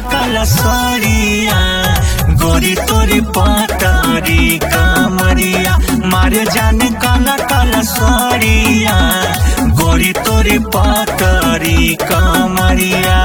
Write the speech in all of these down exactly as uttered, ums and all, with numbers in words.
काला साड़िया गोरी तोरी पतरी कमरिया मारे जाने काला काला साड़िया गोरी तोरी पतरी कमरिया।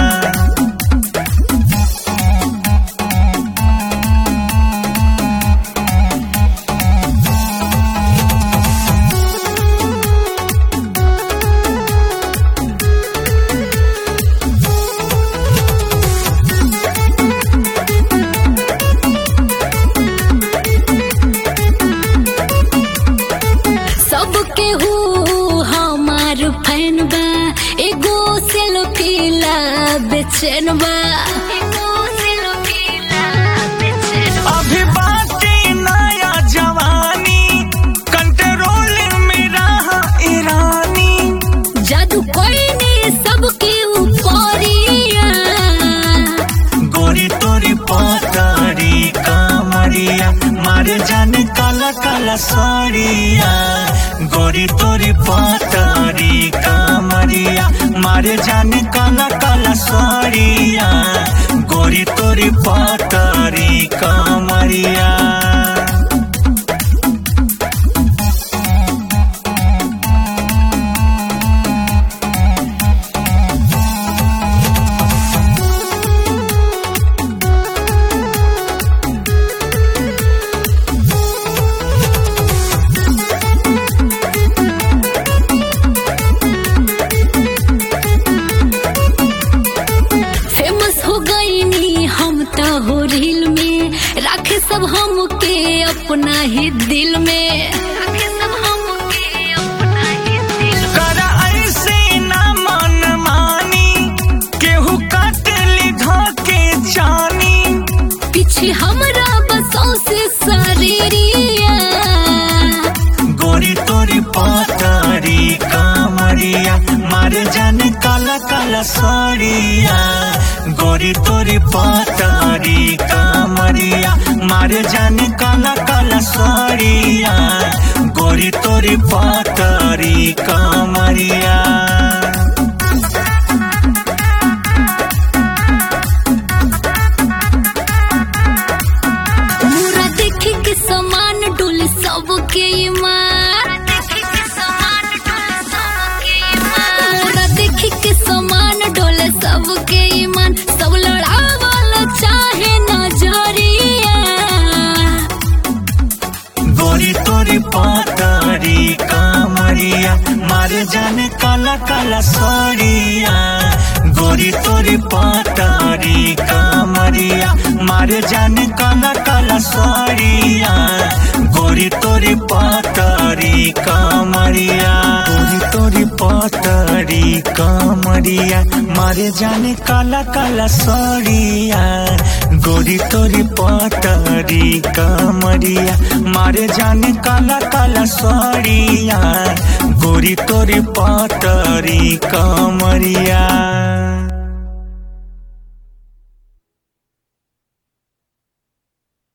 सबके हु हमार फैन बा एगो सेल्फी ला बेचैन बा अभी बातें नया जवानी कंट्रोल में रहा ईरानी जादू कोई ने सबके ऊपरिया गोरी तोरी पतरी कमरिया मारे जाने काला काला साड़िया गोरी तोरी पतरी कमरिया मारे जाने काला काला साड़िया गोरी तोरी पतरी कमरिया। हो रील में राखे सब हमके अपना ही दिल में राखे सब हमके अपना ही दिल में। करा ऐसे ना मन मानी केहू काटली धोके जानी पीछे हमरा बसों से शरीरिया गोरी तोरी पतरी कमरिया मारे जाने काला काला साड़िया गोरी तोरी पतरी कमरिया मारे जाने काला काला साड़िया गोरी तोरी पतरी कमरिया। मुरा देखी के समान डोले सबके ईमान मुरा देखी के समान डोले सबके ईमान सब लड़ावल चाहे नजरिया गोरी तोरी पतरी कमरिया मारे जाने काला काला साड़िया गोरी तोरी पतरी कमरिया मारे जाने काला काला साड़िया गोरी तोरी पतरी कमरिया गोरी तोरी पतरी कमरिया मारे जाने काला काला साड़िया गोरी तोरी पतरी कमरिया मारे जाने काला काला साड़िया गोरी तोरी पतरी कमरिया।